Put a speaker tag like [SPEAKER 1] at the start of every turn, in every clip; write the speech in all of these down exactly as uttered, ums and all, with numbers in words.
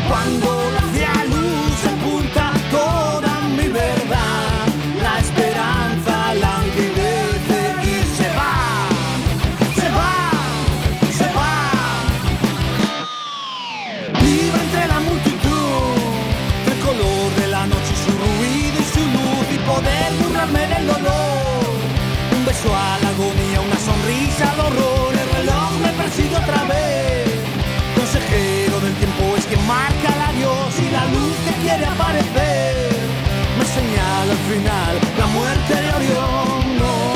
[SPEAKER 1] Cuando la luz apunta toda mi verdad, la esperanza languidece y se va, se va, se va. Vivo entre la multitud, el color de la noche, su ruido y su luz, y poder burlarme del dolor. Un beso a la agonía, una sonrisa al horror, el reloj me persigue otra vez. Consejero del tiempo es quien marca el adiós y la luz que quiere aparecer me señala al final la muerte de Orión.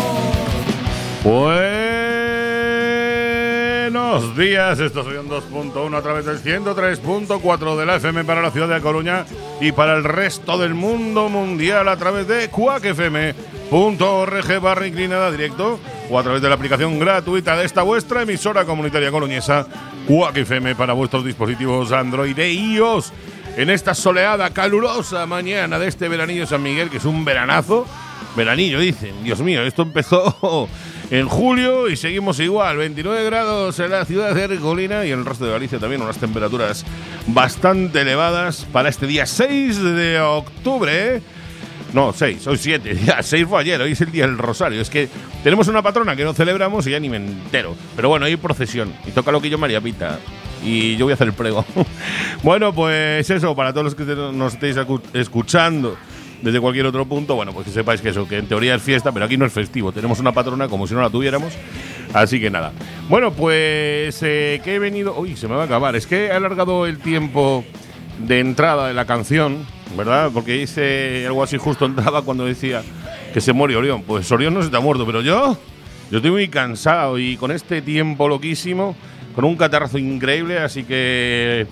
[SPEAKER 2] No. Buenos días, esto es Orión dos punto uno a través del ciento tres punto cuatro de la F M para la ciudad de A Coruña y para el resto del mundo mundial a través de cuac f m punto org barra inclinada directo o a través de la aplicación gratuita de esta vuestra emisora comunitaria coruñesa cuac F M para vuestros dispositivos Android e iOS en esta soleada, calurosa mañana de este veranillo San Miguel, que es un veranazo. Veranillo, dicen. Dios mío, esto empezó en julio y seguimos igual. veintinueve grados en la ciudad de Ercolina y en el resto de Galicia también unas temperaturas bastante elevadas para este día seis de octubre. No, seis, hoy siete. Ya, seis fue ayer, hoy es el día del Rosario. Es que tenemos una patrona que no celebramos y ya ni me entero. Pero bueno, hay procesión y toca Loquillo María Pita. Y yo voy a hacer el prego. Bueno, pues eso, para todos los que nos estéis escuchando desde cualquier otro punto, bueno, pues que sepáis que eso, que en teoría es fiesta, pero aquí no es festivo. Tenemos una patrona como si no la tuviéramos. Así que nada. Bueno, pues eh, que he venido... Uy, se me va a acabar. Es que he alargado el tiempo de entrada de la canción, ¿verdad? Porque hice algo así, justo entraba cuando decía que se muere Orión. Pues Orión no se te ha muerto, pero yo... Yo estoy muy cansado y con este tiempo loquísimo, con un catarrazo increíble, así que...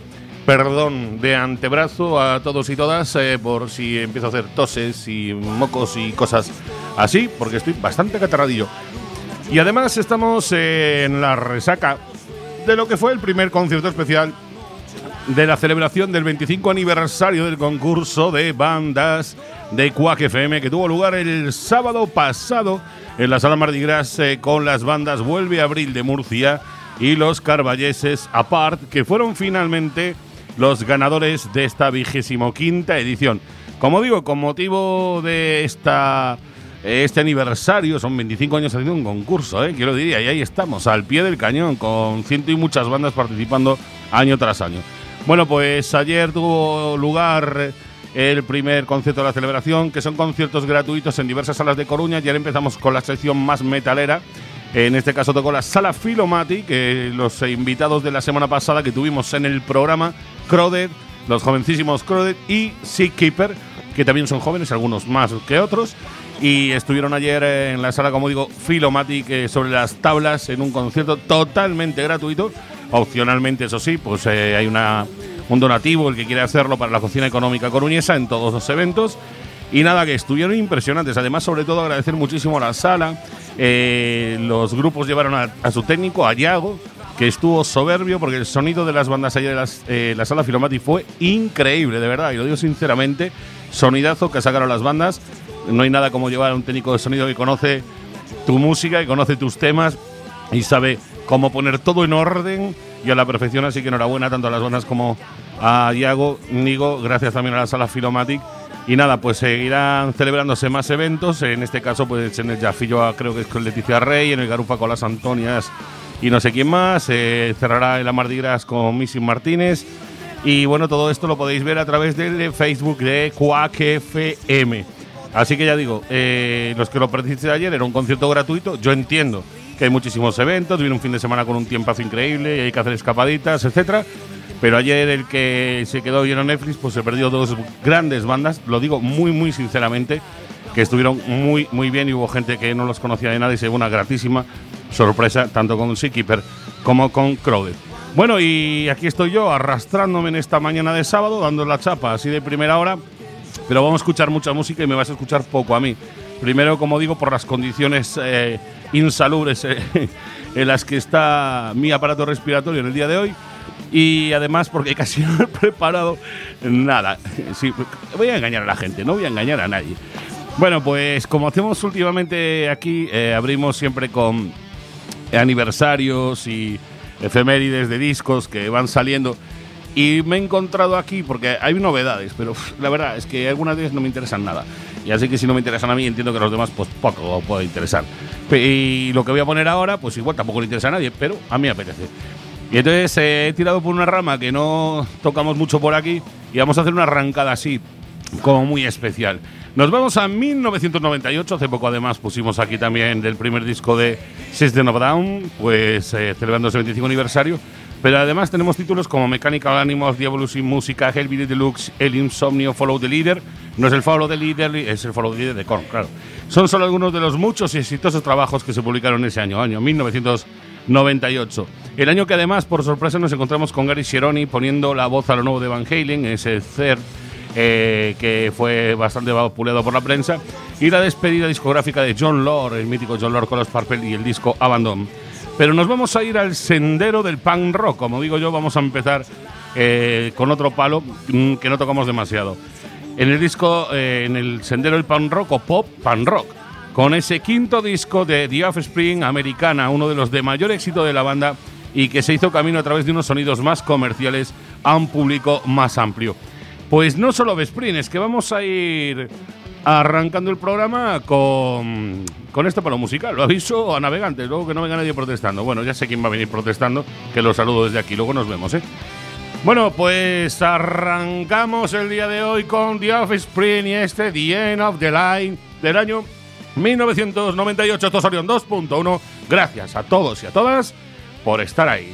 [SPEAKER 2] Perdón de antebrazo a todos y todas eh, por si empiezo a hacer toses y mocos y cosas así, porque estoy bastante catarradillo. Y además estamos eh, en la resaca de lo que fue el primer concierto especial de la celebración del veinticinco aniversario del concurso de bandas de cuac F M, que tuvo lugar el sábado pasado en la Sala Mardi Gras eh, con las bandas Vuelve Abril de Murcia y los Carballeses Apart, que fueron finalmente los ganadores de esta vigésimo quinta edición. Como digo, con motivo de esta este aniversario, son veinticinco años haciendo un concurso, ¿eh? Quiero diría, y ahí estamos, al pie del cañón, con ciento y muchas bandas participando año tras año. Bueno, pues ayer tuvo lugar el primer concierto de la celebración, que son conciertos gratuitos en diversas salas de Coruña, y ahora empezamos con la sección más metalera. En este caso tocó la Sala Filomati, que los invitados de la semana pasada que tuvimos en el programa, Crowded, los jovencísimos Crowded y Seakeeper, que también son jóvenes, algunos más que otros, y estuvieron ayer en la sala, como digo, Filomati, que sobre las tablas en un concierto totalmente gratuito. Opcionalmente, eso sí, pues eh, hay una, un donativo, el que quiere hacerlo, para la Cocina Económica Coruñesa en todos los eventos. Y nada, que estuvieron impresionantes. Además, sobre todo, agradecer muchísimo a la sala. Eh, los grupos llevaron a, a su técnico, a Yago, que estuvo soberbio, porque el sonido de las bandas allá de las, eh, la sala Filomati fue increíble, de verdad. Y lo digo sinceramente, sonidazo que sacaron las bandas. No hay nada como llevar a un técnico de sonido que conoce tu música, que conoce tus temas y sabe cómo poner todo en orden y a la perfección. Así que enhorabuena tanto a las bandas como a Yago. Digo, gracias también a la sala Filomati. Y nada, pues seguirán celebrándose más eventos. En este caso, pues en el Jafillo creo que es con Leticia Rey, en el Garufa con las Antonias y no sé quién más. Eh, cerrará el Mardi Gras con Missy Martínez. Y bueno, todo esto lo podéis ver a través del Facebook de cuac F M. Así que ya digo, eh, los que lo perdiste ayer, era un concierto gratuito. Yo entiendo que hay muchísimos eventos, viene un fin de semana con un tiempazo increíble y hay que hacer escapaditas, etcétera. Pero ayer el que se quedó viendo Netflix, pues se perdió dos grandes bandas, lo digo muy, muy sinceramente, que estuvieron muy, muy bien y hubo gente que no los conocía de nada y se llevó una gratísima sorpresa, tanto con Seakeeper como con Crowded. Bueno, y aquí estoy yo arrastrándome en esta mañana de sábado, dando la chapa así de primera hora, pero vamos a escuchar mucha música y me vas a escuchar poco a mí. Primero, como digo, por las condiciones eh, insalubres eh, en las que está mi aparato respiratorio en el día de hoy. Y además porque casi no he preparado nada. Sí, voy a engañar a la gente, no voy a engañar a nadie. Bueno, pues como hacemos últimamente aquí, eh, abrimos siempre con aniversarios y efemérides de discos que van saliendo. Y me he encontrado aquí, porque hay novedades, pero uf, la verdad es que algunas de ellas no me interesan nada. Y así que si no me interesan a mí, entiendo que a los demás pues poco puede interesar. Y lo que voy a poner ahora, pues igual tampoco le interesa a nadie, pero a mí me apetece. Y entonces eh, he tirado por una rama que no tocamos mucho por aquí y vamos a hacer una arrancada así, como muy especial. Nos vamos a mil novecientos noventa y ocho, hace poco además pusimos aquí también del primer disco de System of a Down, pues eh, celebrando ese veinticinco aniversario. Pero además tenemos títulos como Mechanical Animals, The Evolution Música, Hellbilly Deluxe, El Insomnio, Follow the Leader. No es el Follow the Leader, es el Follow the Leader de Korn, claro. Son solo algunos de los muchos y exitosos trabajos que se publicaron ese año, año mil novecientos noventa y ocho. El año que además, por sorpresa, nos encontramos con Gary Cherone poniendo la voz a lo nuevo de Van Halen, ese Third, eh, que fue bastante vapuleado por la prensa, y la despedida discográfica de John Lord, el mítico John Lord con los Purple y el disco Abandon. Pero nos vamos a ir al sendero del punk rock. Como digo yo, vamos a empezar eh, con otro palo mm, que no tocamos demasiado. En el disco, eh, en el sendero del punk rock o pop punk rock, con ese quinto disco de The Offspring Americana, uno de los de mayor éxito de la banda y que se hizo camino a través de unos sonidos más comerciales a un público más amplio. Pues no solo Offspring, es que vamos a ir arrancando el programa con, con este palo musical. Lo aviso a navegantes, luego que no venga nadie protestando. Bueno, ya sé quién va a venir protestando, que los saludo desde aquí, luego nos vemos, ¿eh? Bueno, pues arrancamos el día de hoy con The Offspring y este The End of the Line del año mil novecientos noventa y ocho. Esto salió en dos punto uno. Gracias a todos y a todas por estar ahí.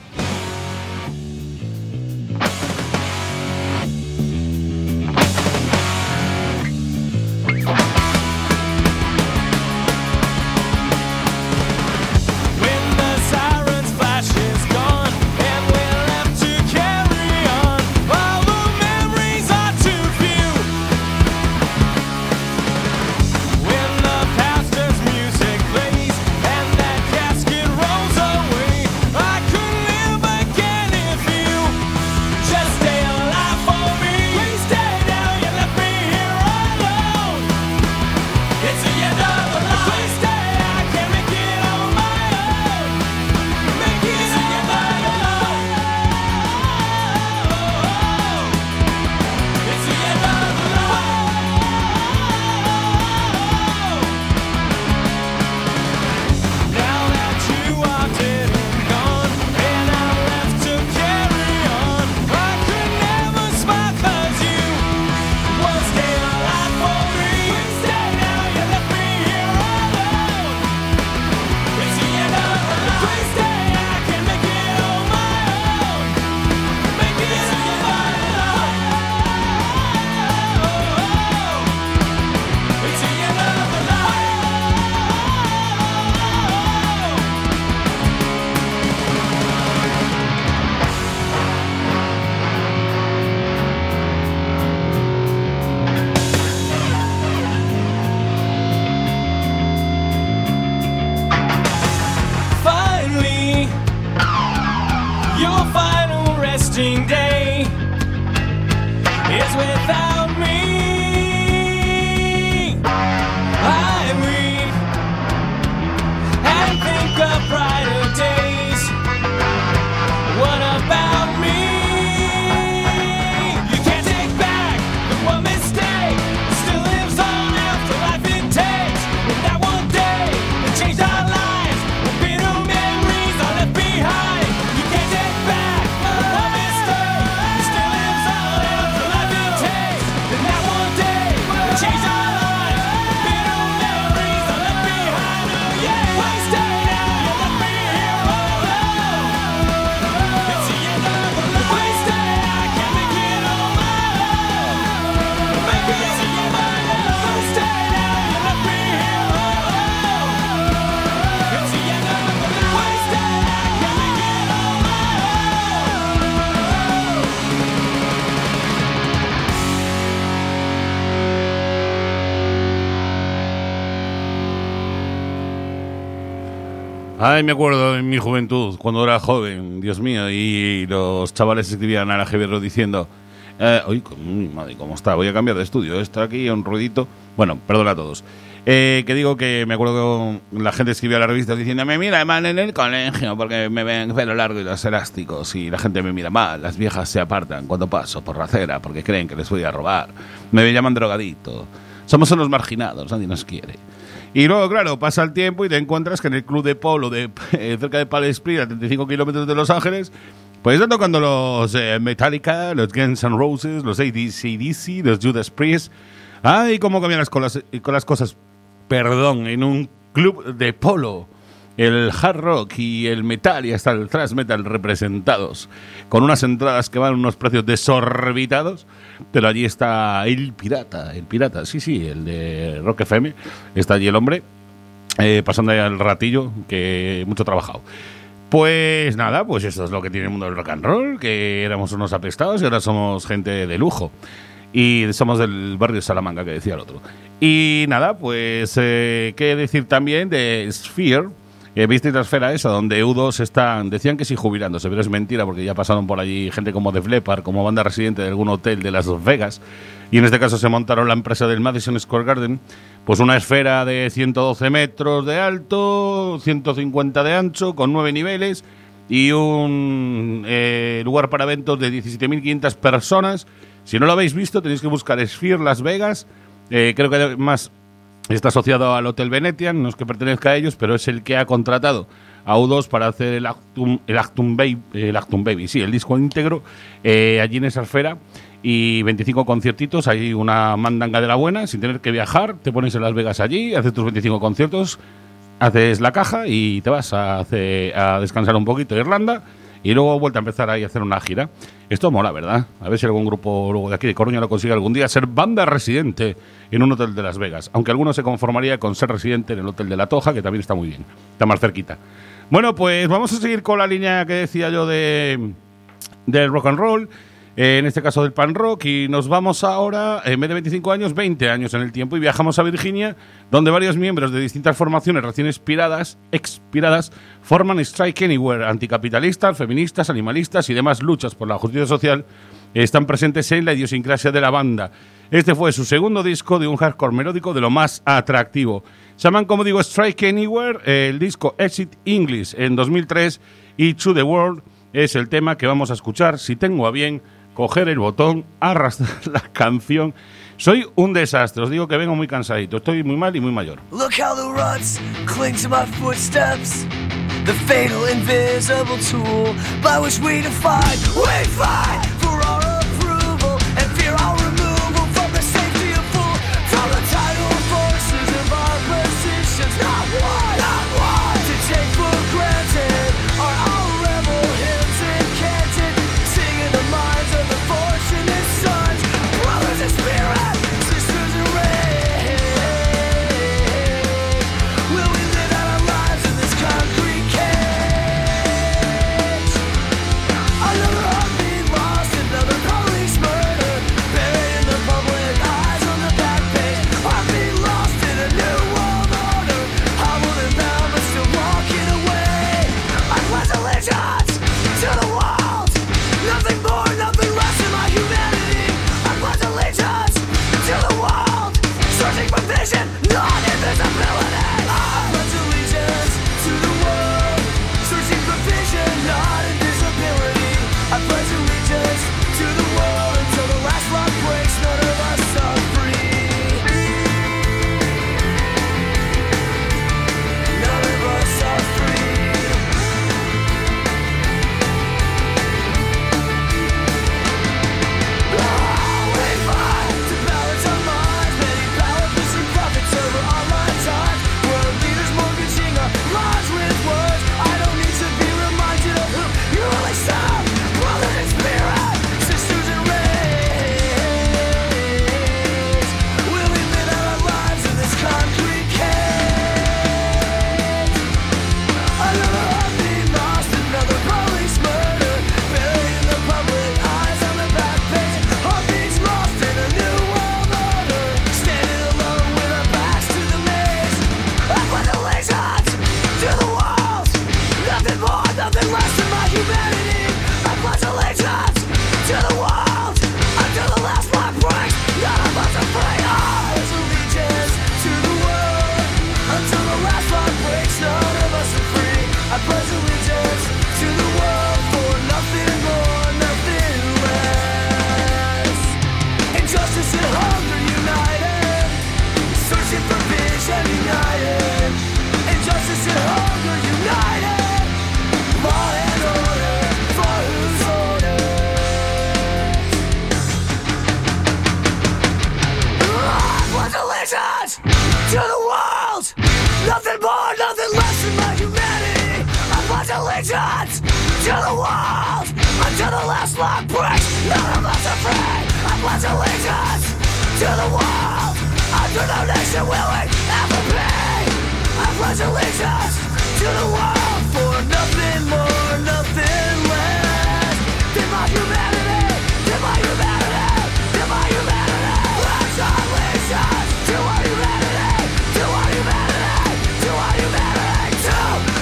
[SPEAKER 2] Ay, me acuerdo en mi juventud, cuando era joven, Dios mío, y los chavales escribían a la G B R diciendo eh, uy, madre, ¿cómo está? Voy a cambiar de estudio, está aquí un ruidito. Bueno, perdón a todos. Eh, que digo que me acuerdo que la gente escribía a la revista diciéndome, mira mal en el colegio porque me ven pelo largo y los elásticos y la gente me mira mal, las viejas se apartan cuando paso por la acera porque creen que les voy a robar, me llaman drogadito, somos unos marginados, nadie nos quiere. Y luego, claro, pasa el tiempo y te encuentras que en el club de polo de eh, cerca de Palm Springs, a treinta y cinco kilómetros de Los Ángeles, pues están tocando los eh, Metallica, los Guns N' Roses, los A C D C, los Judas Priest. Ay, cómo cambian las, colas, con las cosas. Perdón, en un club de polo, el hard rock y el metal y hasta el thrash metal representados, con unas entradas que van a unos precios desorbitados, pero allí está el pirata, el pirata, sí, sí, el de Rock F M, está allí el hombre, eh, pasando ahí el ratillo, que mucho trabajado. Pues nada, pues esto es lo que tiene el mundo del rock and roll, que éramos unos apestados y ahora somos gente de lujo. Y somos del barrio de Salamanca, que decía el otro. Y nada, pues, eh, ¿qué decir también de Sphere? Eh, ¿Visteis la esfera esa? Donde U dos están, decían que sí jubilándose, pero es mentira, porque ya pasaron por allí gente como Def Leppard, como banda residente de algún hotel de Las Vegas. Y en este caso se montaron la empresa del Madison Square Garden, pues una esfera de ciento doce metros de alto, ciento cincuenta de ancho, con nueve niveles, y un eh, lugar para eventos de diecisiete mil quinientas personas. Si no lo habéis visto, tenéis que buscar Sphere Las Vegas. Eh, creo que además está asociado al Hotel Venetian, no es que pertenezca a ellos, pero es el que ha contratado a U dos para hacer el Actum, el Actum, Baby, el Actum Baby, sí, el disco íntegro, eh, allí en esa esfera. Y veinticinco conciertitos, hay una mandanga de la buena, sin tener que viajar, te pones en Las Vegas allí, haces tus veinticinco conciertos, haces la caja y te vas a, hacer, a descansar un poquito a Irlanda. Y luego vuelta a empezar ahí a hacer una gira. Esto mola, ¿verdad? A ver si algún grupo luego de aquí de Coruña lo consigue algún día ser banda residente en un hotel de Las Vegas. Aunque alguno se conformaría con ser residente en el hotel de La Toja, que también está muy bien. Está más cerquita. Bueno, pues vamos a seguir con la línea que decía yo de del rock and roll. Eh, en este caso del pan rock, y nos vamos ahora, en vez de veinticinco años, veinte años en el tiempo, y viajamos a Virginia, donde varios miembros de distintas formaciones recién expiradas, expiradas forman Strike Anywhere, anticapitalistas, feministas, animalistas y demás luchas por la justicia social, eh, están presentes en la idiosincrasia de la banda. Este fue su segundo disco de un hardcore melódico de lo más atractivo. Se llaman, como digo, Strike Anywhere, eh, el disco Exit English en dos mil tres, y To The World es el tema que vamos a escuchar, si tengo a bien coger el botón, arrastrar la canción. Soy un desastre, os digo que vengo muy cansadito, estoy muy mal y muy mayor.
[SPEAKER 3] Look how the ruts cling to my footsteps, the fatal invisible tool by which we define, we fight for our approval and fear our removal from the safety of fool, from the tidal forces of our positions, not one, not one, to take for granted are our rebel hymns incanted, singing the minds of the fortunate sons, brothers in spirit, sisters in rage. Will we live out our lives in this concrete cage? Another heartbeat lost allegiance to the world. Nothing more, nothing less than my humanity. I pledge allegiance to the world until the last lock breaks. None of us are free. I pledge allegiance to the world. Under no nation will we ever be. I pledge allegiance to the world for nothing more, nothing less than my humanity, than my humanity, than my humanity. Pledge allegiance to our humanity, to our humanity, to our humanity, to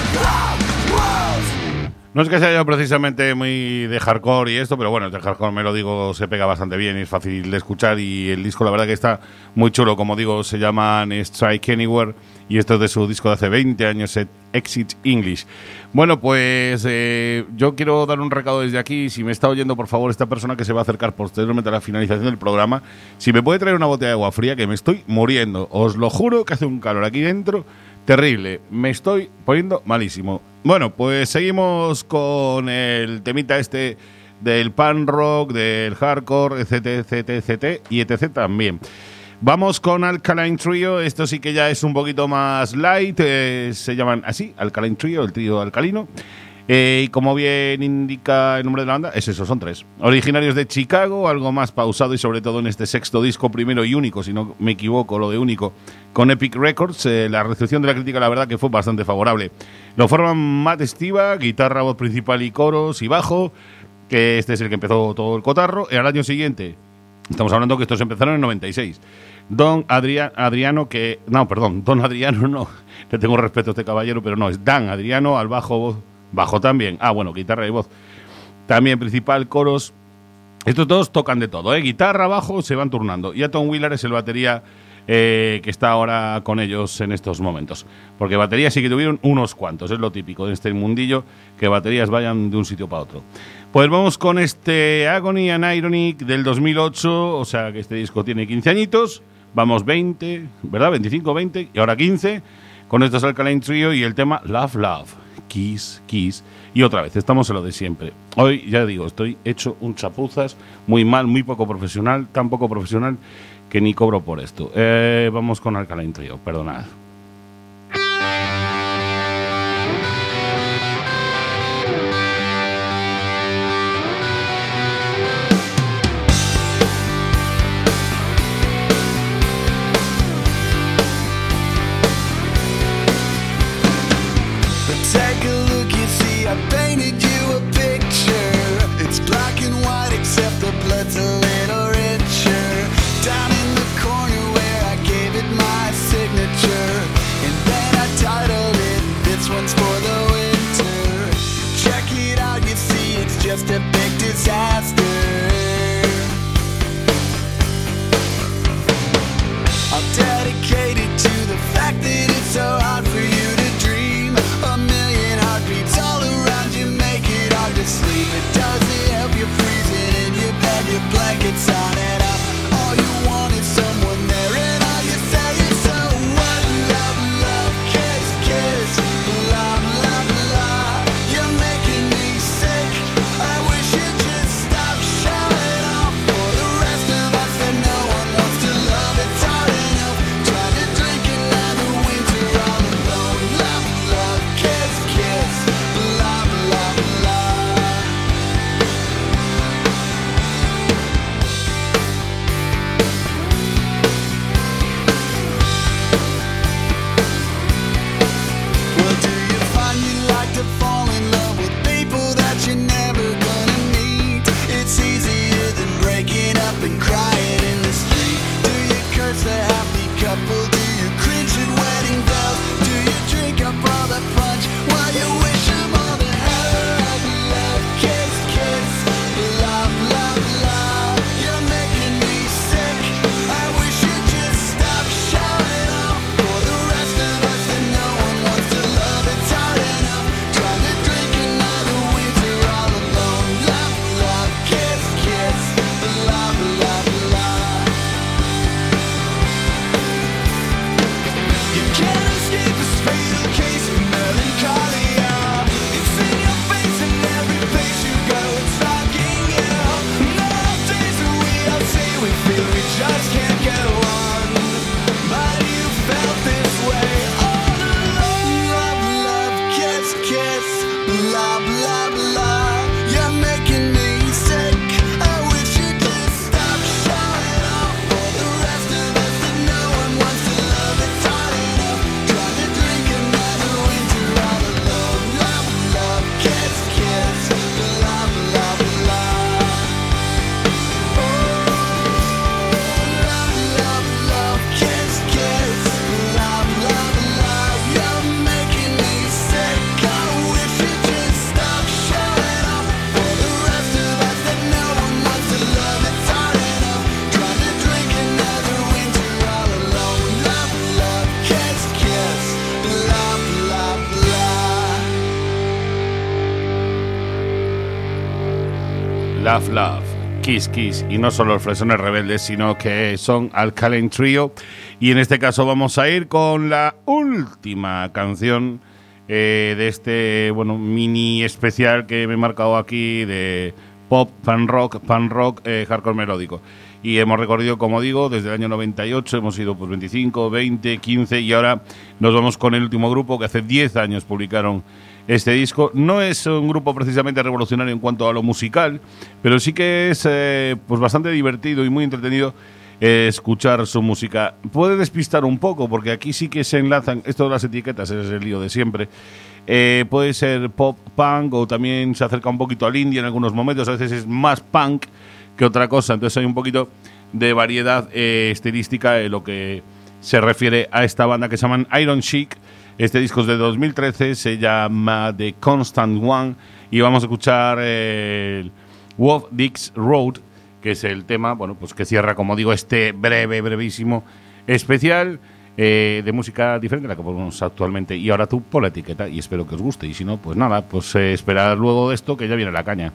[SPEAKER 3] the world.
[SPEAKER 2] No es que sea yo precisamente muy de hardcore y esto, pero bueno, de hardcore me lo digo, se pega bastante bien y es fácil de escuchar y el disco la verdad que está muy chulo, como digo, se llaman Strike Anywhere y esto es de su disco de hace veinte años, Exit English. Bueno, pues eh, yo quiero dar un recado desde aquí, si me está oyendo por favor esta persona que se va a acercar posteriormente a la finalización del programa, si me puede traer una botella de agua fría que me estoy muriendo, os lo juro que hace un calor aquí dentro terrible, me estoy poniendo malísimo. Bueno, pues seguimos con el temita este del punk rock, del hardcore, etcétera, etcétera, etcétera, y etcétera también. Vamos con Alkaline Trio, esto sí que ya es un poquito más light, eh, se llaman así, Alkaline Trio, el trío alcalino. Eh, y como bien indica el nombre de la banda, es eso, son tres. Originarios de Chicago, algo más pausado y sobre todo en este sexto disco, primero y único, si no me equivoco, lo de único, con Epic Records. Eh, la recepción de la crítica, la verdad, que fue bastante favorable. Lo forman Matt Stiva, guitarra, voz principal y coros y bajo, que este es el que empezó todo el cotarro. Y al año siguiente, estamos hablando que estos empezaron en noventa y seis. Don Adria- Adriano, que... No, perdón, Don Adriano no. Le tengo respeto a este caballero, pero no, es Dan Adriano al bajo, voz. Bajo también. Ah, bueno, guitarra y voz. También principal, coros. Estos dos tocan de todo, ¿eh? Guitarra, bajo, se van turnando. Y a Tom Wheeler es el batería eh, que está ahora con ellos en estos momentos. Porque baterías sí que tuvieron unos cuantos. Es lo típico de este mundillo, que baterías vayan de un sitio para otro. Pues vamos con este Agony and Irony del dos mil ocho. O sea que este disco tiene quince añitos. Vamos veinte, ¿verdad? veinticinco, veinte y ahora quince. Con estos Alkaline Trio y el tema Love, Love. Kiss, Kiss, y otra vez, estamos en lo de siempre. Hoy, ya digo, estoy hecho un chapuzas, muy mal, muy poco profesional, tan poco profesional que ni cobro por esto. Eh, vamos con Alkaline Trio, perdonad.
[SPEAKER 3] Just a big disaster. I'm dedicated to the fact that it's so hard for you to dream. A million heartbeats all around you make it hard to sleep. It doesn't help you freezing in your bed, your blankets on it up. All you want is someone there and all you say is so what? Love, love, kiss, kiss. Love, love, love. You're making me sick. I wish you'd just stop showing off for the rest of us that no one wants to love. It's hard enough trying to drink another winter all alone. Love, love, kiss, kiss. Love, love, love. Well, do you find you like to fall in love with people that you're never gonna meet? It's easier than breaking up and crying in the street. Do you curse the happy couple? Do you cringe at wedding bells? Do you drink up all the punch while you wish them all the hell? Love, love, kiss, kiss. Love, love, love. You're making me sick. I wish you'd just stop showing off for the rest of us that no one wants to love. It's hard enough trying to drink another winter all alone. Love, love, kiss, kiss. Love, love, love. You can't escape this fatal case of melancholia. It's in your face and every place you go, it's stalking you. Nowadays we all say we feel we just can't go on, but you
[SPEAKER 2] Love Love, Kiss Kiss. Y no solo los Fresones Rebeldes, sino que son Alkaline Trio. Y en este caso vamos a ir con la última canción eh, de este bueno mini especial que me he marcado aquí de pop, pan rock, pan rock, eh, hardcore melódico. Y hemos recorrido, como digo, desde el año noventa y ocho, hemos ido pues veinticinco, veinte, quince y ahora nos vamos con el último grupo que hace diez años publicaron este disco. No es un grupo precisamente revolucionario en cuanto a lo musical, pero sí que es eh, pues bastante divertido y muy entretenido eh, escuchar su música. Puede despistar un poco porque aquí sí que se enlazan, esto de las etiquetas es el lío de siempre. Eh, puede ser pop punk o también se acerca un poquito al indie en algunos momentos, a veces es más punk que otra cosa, entonces hay un poquito de variedad eh, estilística en lo que se refiere a esta banda que se llaman Iron Chic. Este disco es de dos mil trece, se llama The Constant One y vamos a escuchar eh, el Wolf Dix Road, que es el tema, bueno, pues que cierra, como digo, este breve, brevísimo especial eh, de música diferente a la que ponemos actualmente. Y ahora tú pon la etiqueta y espero que os guste, y si no, pues nada, pues eh, esperar luego de esto que ya viene la caña.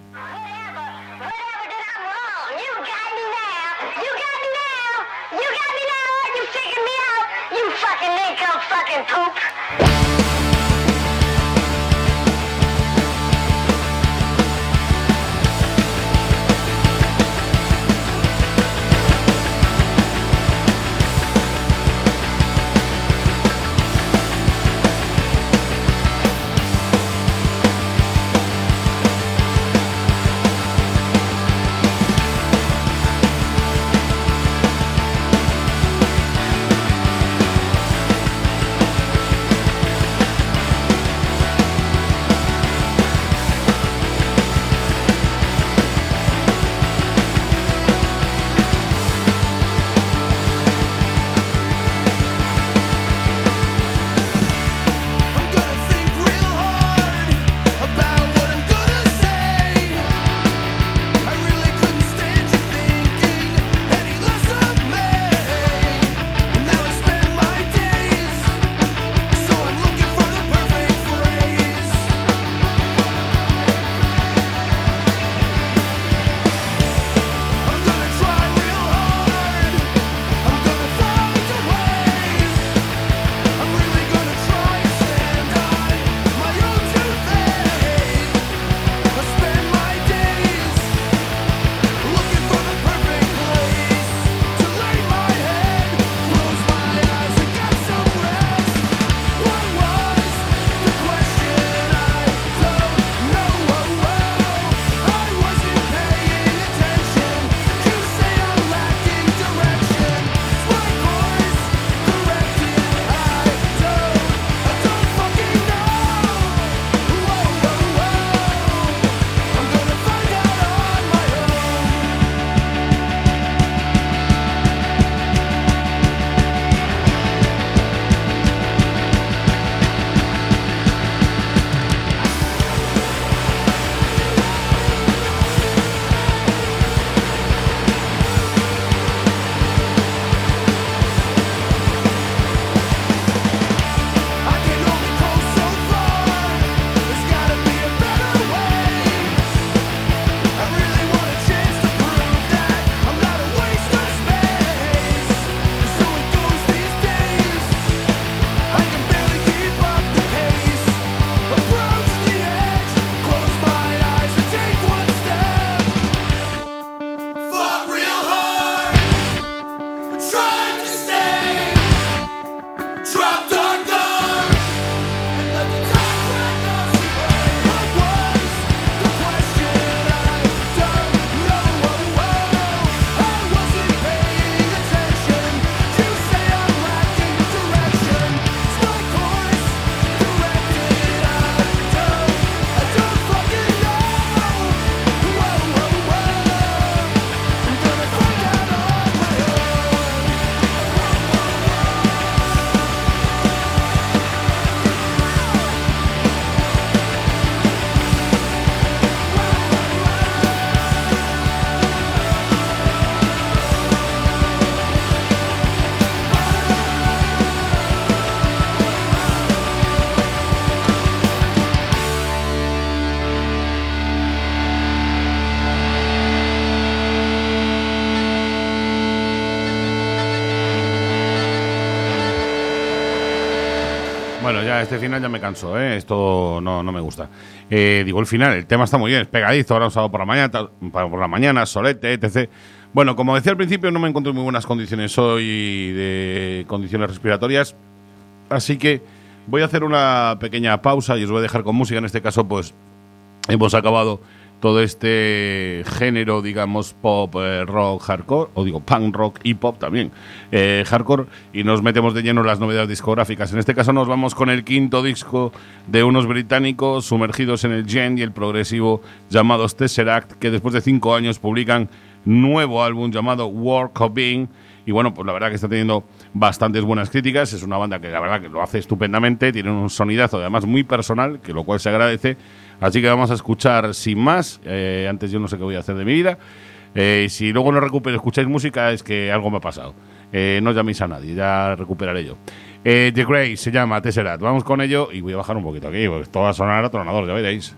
[SPEAKER 2] Bueno, ya este final ya me canso, ¿eh? Esto no, no me gusta. Eh, digo, el final, el tema está muy bien, es pegadizo, ahora un sábado por la mañana, por la mañana, solete, etcétera. Bueno, como decía al principio, no me encuentro en muy buenas condiciones hoy de condiciones respiratorias, así que voy a hacer una pequeña pausa y os voy a dejar con música. En este caso, pues, hemos acabado todo este género, digamos, pop, eh, rock, hardcore, o digo, punk rock y pop también, eh, hardcore, y nos metemos de lleno en las novedades discográficas. En este caso nos vamos con el quinto disco de unos británicos sumergidos en el gen y el progresivo llamados Tesseract, que después de cinco años publican nuevo álbum llamado Work of Being. Y bueno, pues la verdad que está teniendo bastantes buenas críticas. Es una banda que la verdad que lo hace estupendamente, tiene un sonidazo además muy personal, que lo cual se agradece. Así que vamos a escuchar sin más. Eh, antes yo no sé qué voy a hacer de mi vida. Eh, si luego no recupero, escucháis música, es que algo me ha pasado. Eh, no llaméis a nadie, ya recuperaré yo. Eh, The Grey se llama Tesseract. Vamos con ello y voy a bajar un poquito aquí, porque esto va a sonar atronador, ya veréis.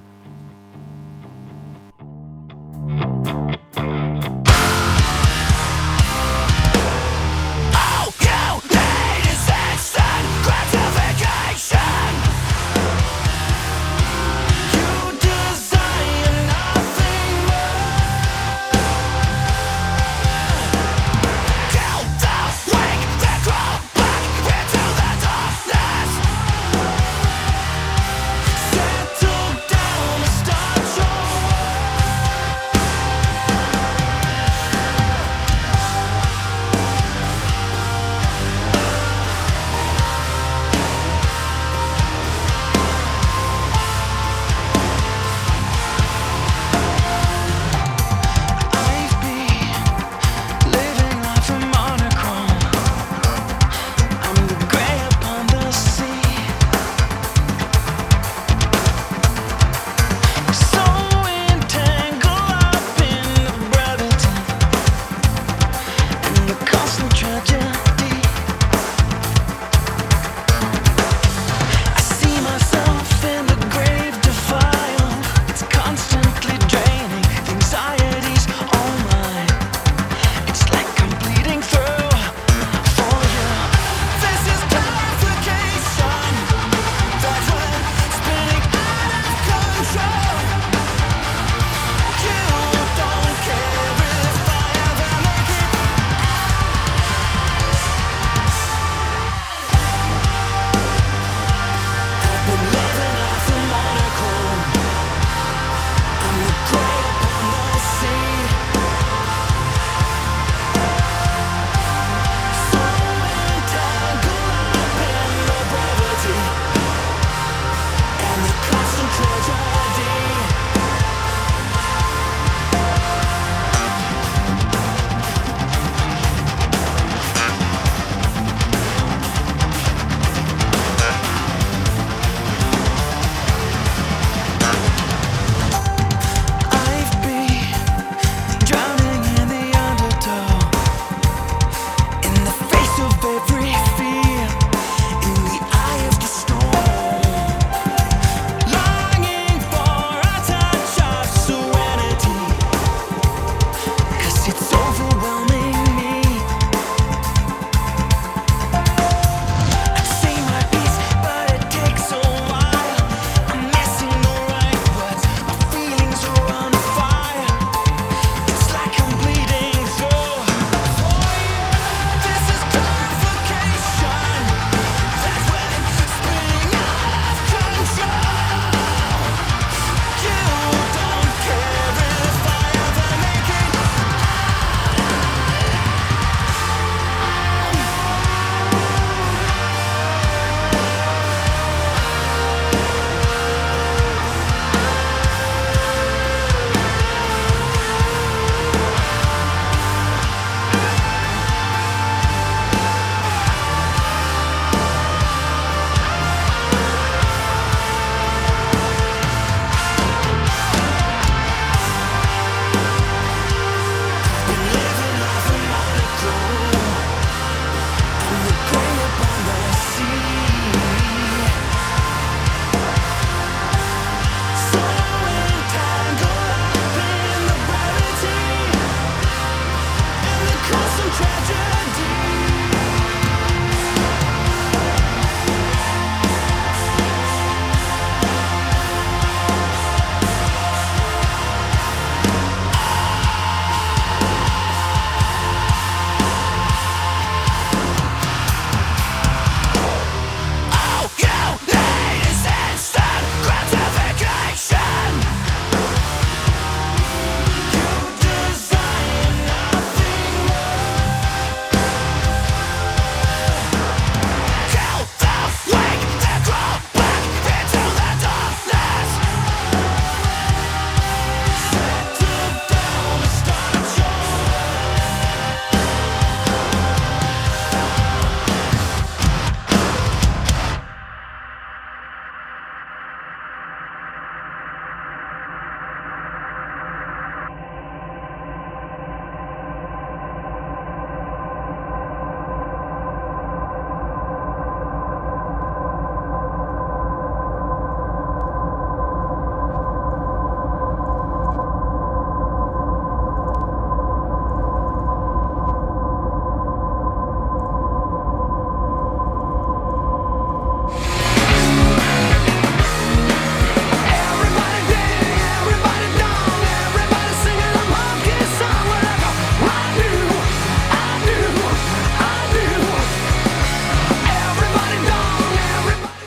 [SPEAKER 3] Settle down.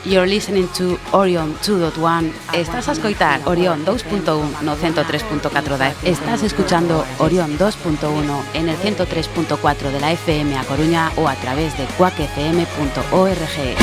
[SPEAKER 4] You're listening to Orion two point one. Estás a escoitar Orion dos punto uno no ciento tres punto catro da F M. Estás escuchando Orion dos punto uno en el ciento tres punto cuatro de la F M a Coruña o a través de cuac f m punto org.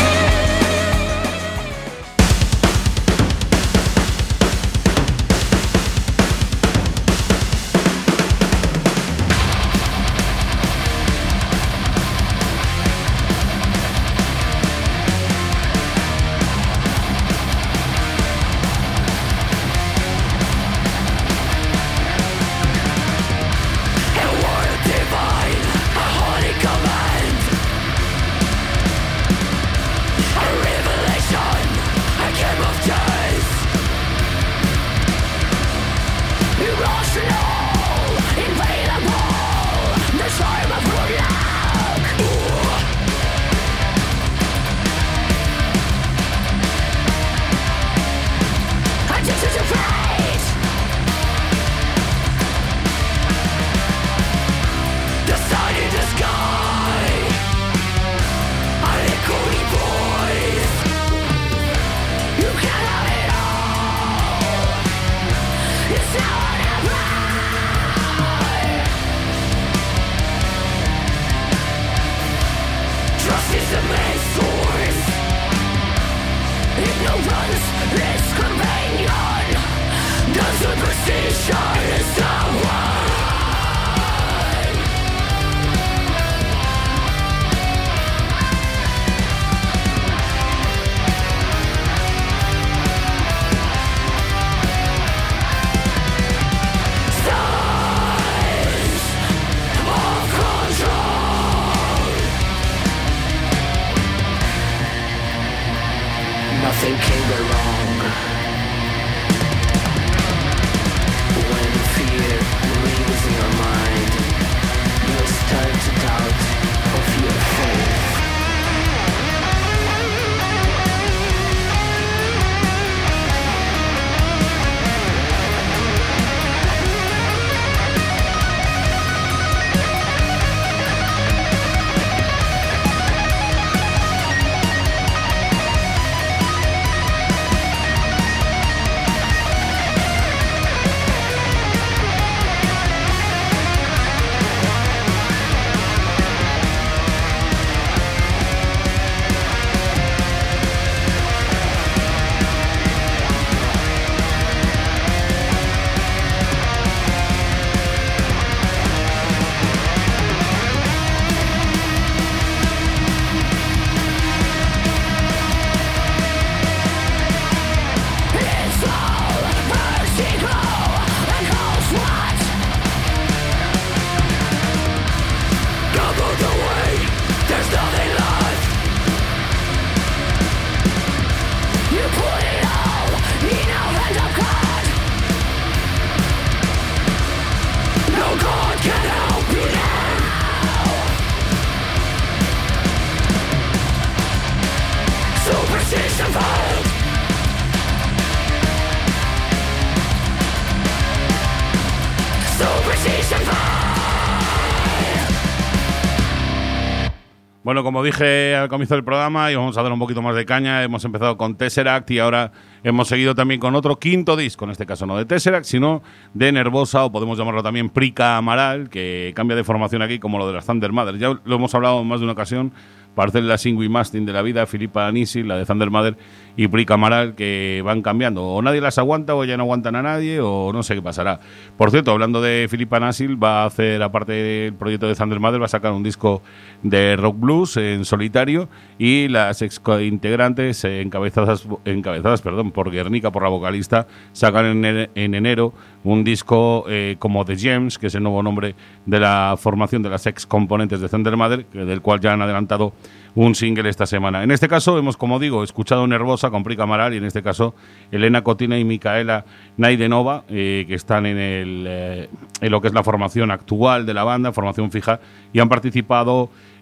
[SPEAKER 2] Bueno, como dije al comienzo del programa, y vamos a dar un poquito más de caña, hemos empezado con Tesseract y ahora hemos seguido también con otro quinto disco, en este caso no de Tesseract, sino de Nervosa, o podemos llamarlo también Prica Amaral, que cambia de formación aquí como lo de las Thunder Mother. Ya lo hemos hablado en más de una ocasión, para hacer la Singui Mastin de la vida, Filipa Anisi, la de Thunder Mother y Prica Amaral, que van cambiando. O nadie las aguanta, o ya no aguantan a nadie, o no sé qué pasará. Por cierto, hablando de Filipa Anisi, va a hacer, aparte del proyecto de Thunder Mother, va a sacar un disco de rock blues en solitario, y las ex integrantes eh, encabezadas, encabezadas perdón, por Guernica, por la vocalista, sacan en, en enero un disco eh, como The Gems, que es el nuevo nombre de la formación de las ex componentes de Thunder Mother, del cual ya han adelantado un single esta semana. En este caso hemos, como digo, escuchado Nervosa con Prica Amaral, y en este caso Elena Cotina y Micaela Naidenova, eh, que están en, el, eh, en lo que es la formación actual de la banda, formación fija, y han participado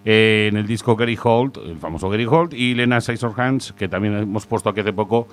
[SPEAKER 2] eh, en el disco Gary Holt, el famoso Gary Holt, y Lena Scissorhands, que también hemos puesto aquí hace poco,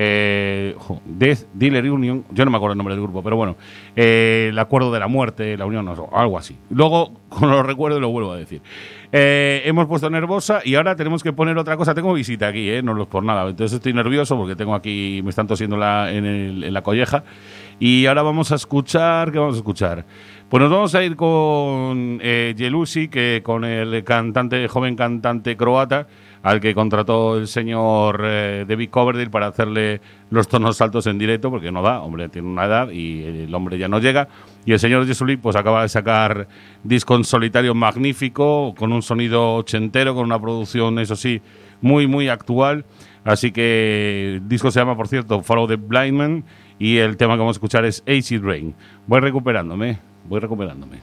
[SPEAKER 2] eh, Death Dealer Union, yo no me acuerdo el nombre del grupo, pero bueno, eh, el acuerdo de la muerte, la unión, no, algo así. Luego, con lo recuerdo, lo vuelvo a decir. Eh, hemos puesto Nervosa y ahora tenemos que poner otra cosa. Tengo visita aquí, eh, no es por nada, entonces estoy nervioso porque tengo aquí, me están tosiendo la, en, el, en la colleja. Y ahora vamos a escuchar, ¿qué vamos a escuchar? Pues nos vamos a ir con eh, Jelusi, que con el cantante, joven cantante croata, al que contrató el señor eh, David Coverdale para hacerle los tonos altos en directo, porque no da, hombre, tiene una edad y el hombre ya no llega. Y el señor Jelusi pues acaba de sacar disco en solitario magnífico, con un sonido ochentero, con una producción, eso sí, muy, muy actual. Así que el disco se llama, por cierto, Follow the Blind Man, y el tema que vamos a escuchar es Acid Rain. Voy recuperándome, voy recuperándome.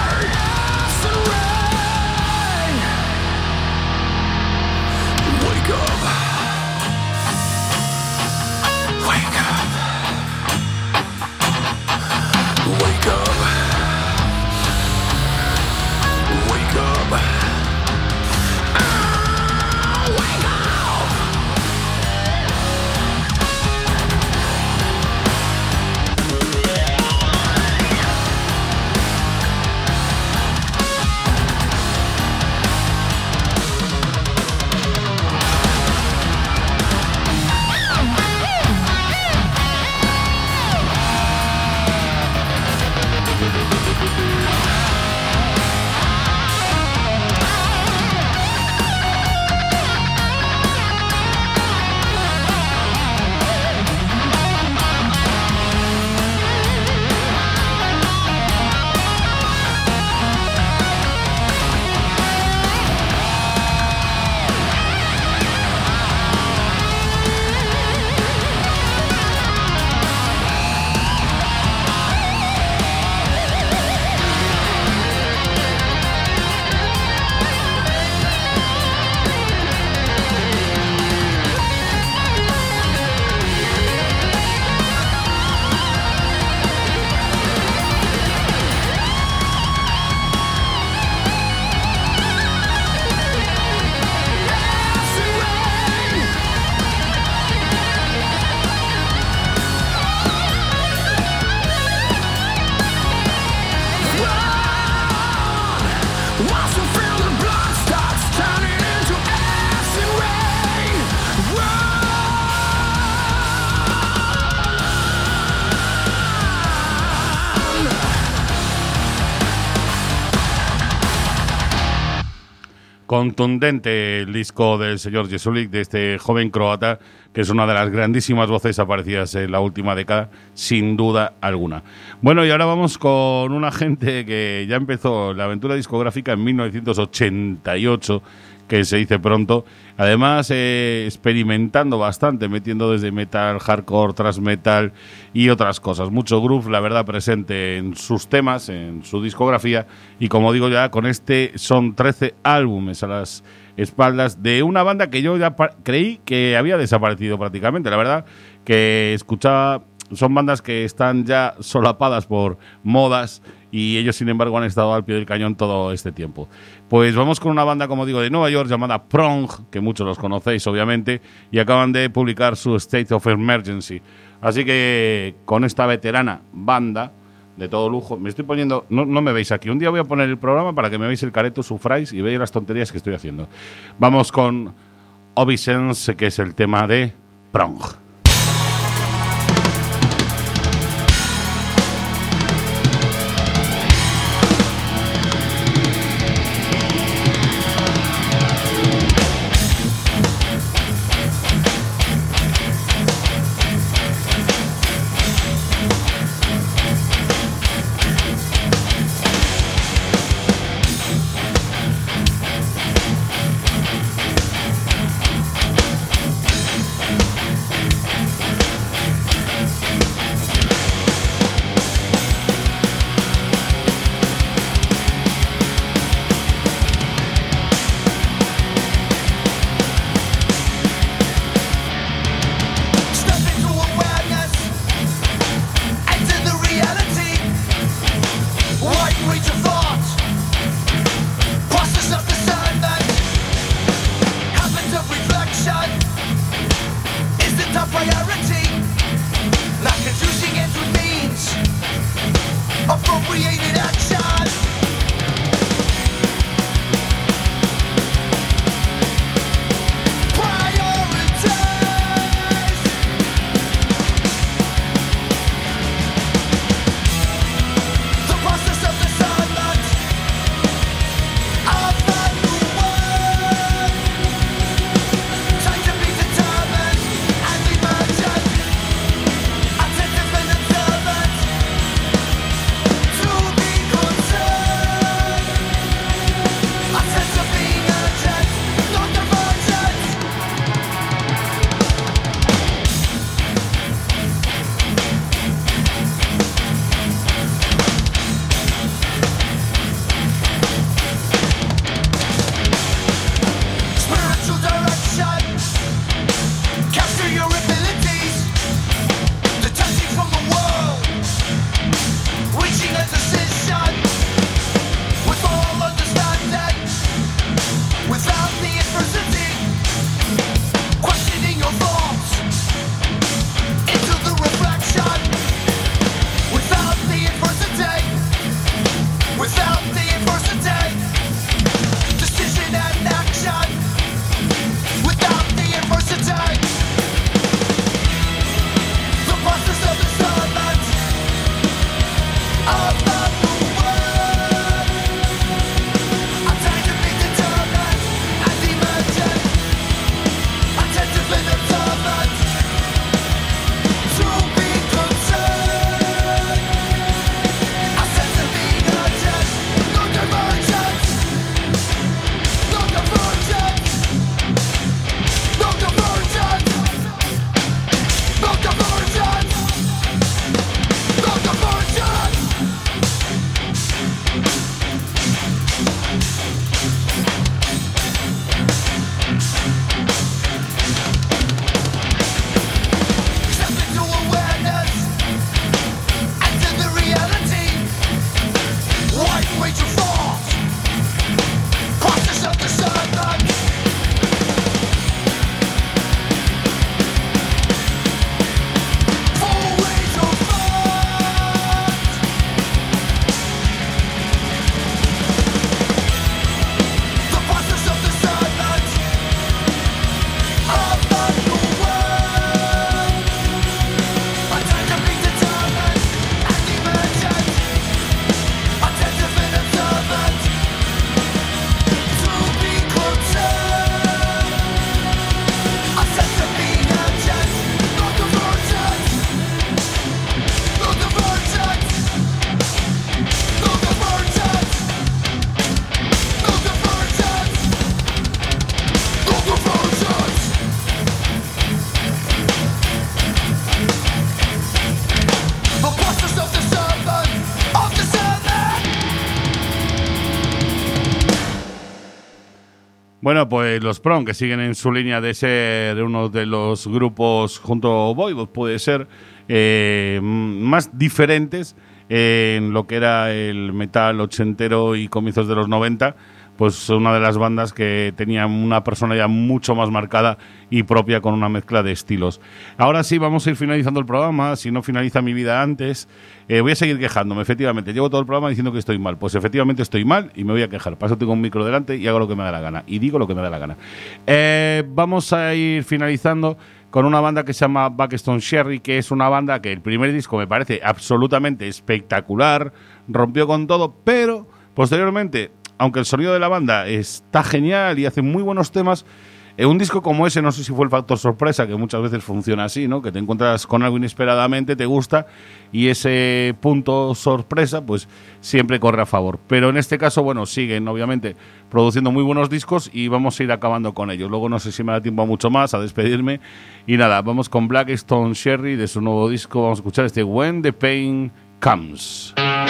[SPEAKER 3] Wake
[SPEAKER 2] Contundente el disco del señor Jesulik, de este joven croata, que es una de las grandísimas voces aparecidas en la última década, sin duda alguna. Bueno, y ahora vamos con una gente que ya empezó la aventura discográfica en mil novecientos ochenta y ocho, que se dice pronto, además eh, experimentando bastante, metiendo desde metal, hardcore, thrash metal y otras cosas. Mucho groove, la verdad, presente en sus temas, en su discografía, y como digo ya, con este son trece álbumes a las espaldas de una banda que yo ya creí que había desaparecido prácticamente. La verdad que escuchaba, son bandas que están ya solapadas por modas, y ellos, sin embargo, han estado al pie del cañón todo este tiempo. Pues vamos con una banda, como digo, de Nueva York llamada Prong, que muchos los conocéis, obviamente, y acaban de publicar su State of Emergency. Así que con esta veterana banda de todo lujo, me estoy poniendo, no, no me veis aquí, un día voy a poner el programa para que me veáis el careto, sufráis y veáis las tonterías que estoy haciendo. Vamos con Obeisance, que es el tema de Prong.
[SPEAKER 5] We'll be right back.
[SPEAKER 2] Bueno, pues los Prom, que siguen en su línea de ser uno de los grupos, junto a Voivod, puede ser, eh, más diferentes en lo que era el metal ochentero y comienzos de los noventa, pues una de las bandas que tenía una personalidad mucho más marcada y propia, con una mezcla de estilos. Ahora sí, vamos a ir finalizando el programa. Si no finaliza mi vida antes, eh, voy a seguir quejándome. Efectivamente, llevo todo el programa diciendo que estoy mal. Pues efectivamente estoy mal y me voy a quejar. Paso, tengo un micro delante y hago lo que me da la gana. Y digo lo que me da la gana. Eh, vamos a ir finalizando con una banda que se llama Buckstone Sherry, que es una banda que el primer disco me parece absolutamente espectacular, rompió con todo, pero posteriormente, aunque el sonido de la banda está genial y hace muy buenos temas, en un disco como ese, no sé si fue el factor sorpresa, que muchas veces funciona así, ¿no? Que te encuentras con algo inesperadamente, te gusta, y ese punto sorpresa, pues siempre corre a favor. Pero en este caso, bueno, siguen obviamente produciendo muy buenos discos y vamos a ir acabando con ellos. Luego no sé si me da tiempo a mucho más, a despedirme. Y nada, vamos con Buckstone Sherry de su nuevo disco. Vamos a escuchar este When the Pain Comes.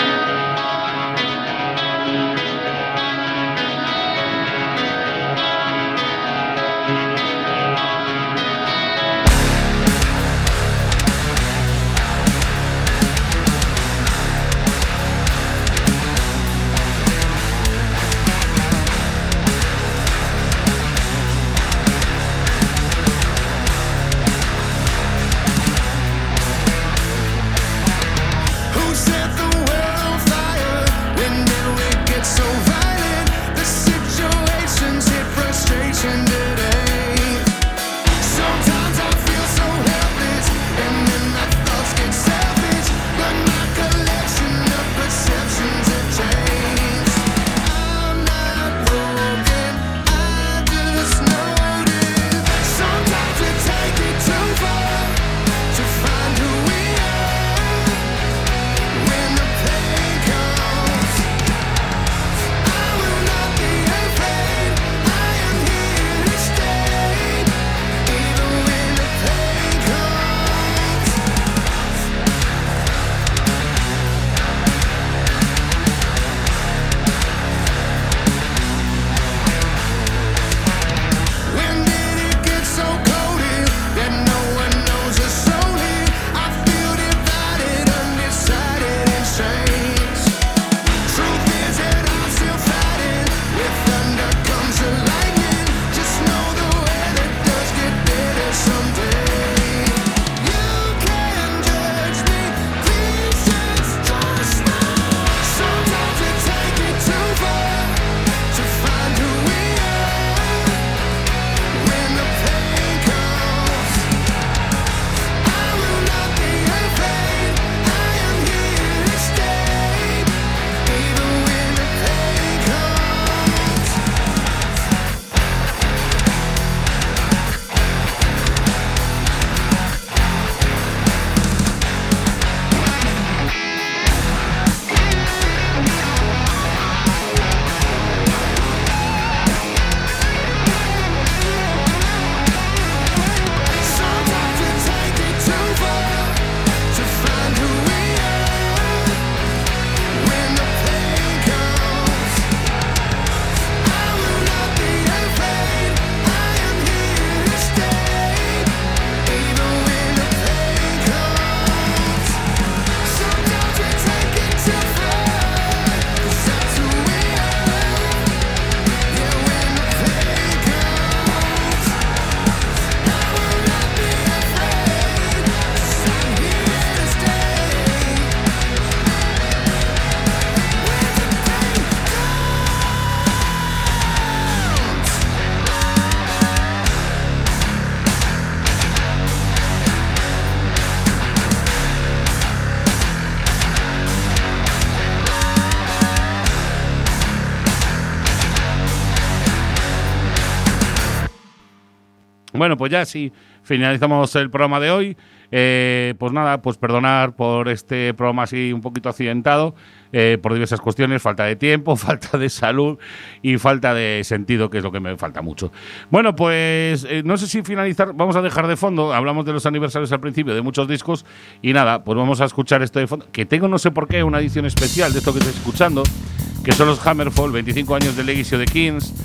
[SPEAKER 2] Bueno, pues ya sí, finalizamos el programa de hoy. Eh, pues nada, pues perdonar por este programa así un poquito accidentado, eh, por diversas cuestiones, falta de tiempo, falta de salud y falta de sentido, que es lo que me falta mucho. Bueno, pues eh, no sé si finalizar, vamos a dejar de fondo, hablamos de los aniversarios al principio de muchos discos y nada, pues vamos a escuchar esto de fondo, que tengo no sé por qué una edición especial de esto que estoy escuchando, que son los Hammerfall, veinticinco años de Legacy of the Kings.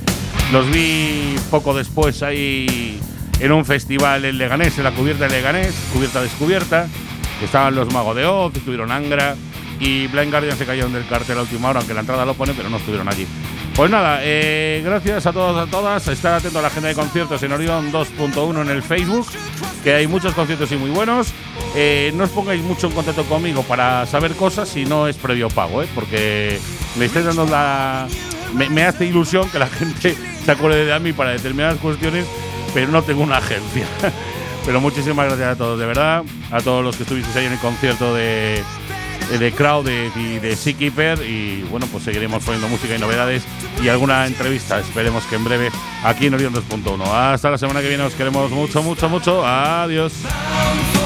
[SPEAKER 2] Los vi poco después ahí en un festival en Leganés, en la cubierta de Leganés, cubierta descubierta. Estaban los Magos de Oz, estuvieron Angra y Blind Guardian se cayeron del cartel a última hora, aunque la entrada lo pone, pero no estuvieron allí. Pues nada, eh, gracias a todos, a todas. Estar atento a la agenda de conciertos en Orión dos punto uno en el Facebook, que hay muchos conciertos y muy buenos. Eh, no os pongáis mucho en contacto conmigo para saber cosas si no es previo pago, ¿eh? Porque me estáis dando la… Me, me hace ilusión que la gente se acuerde de mí para determinadas cuestiones, pero no tengo una agencia. Pero muchísimas gracias a todos, de verdad. A todos los que estuvisteis ahí en el concierto de… de Crowded y de Seakeeper, y bueno, pues seguiremos poniendo música y novedades y alguna entrevista, esperemos que en breve aquí en Orión dos punto uno. Hasta la semana que viene, os queremos mucho, mucho, mucho. Adiós.